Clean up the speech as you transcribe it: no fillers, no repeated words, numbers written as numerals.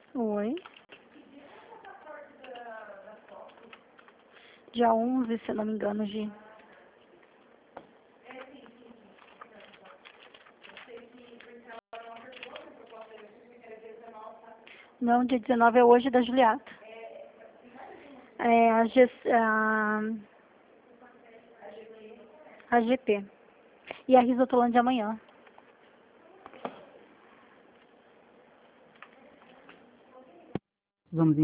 Oi. Dia 11, se eu não me engano, Gi. Não, dia 19 é hoje da Juliata. É a GP. E a Risotolândia amanhã. Vamos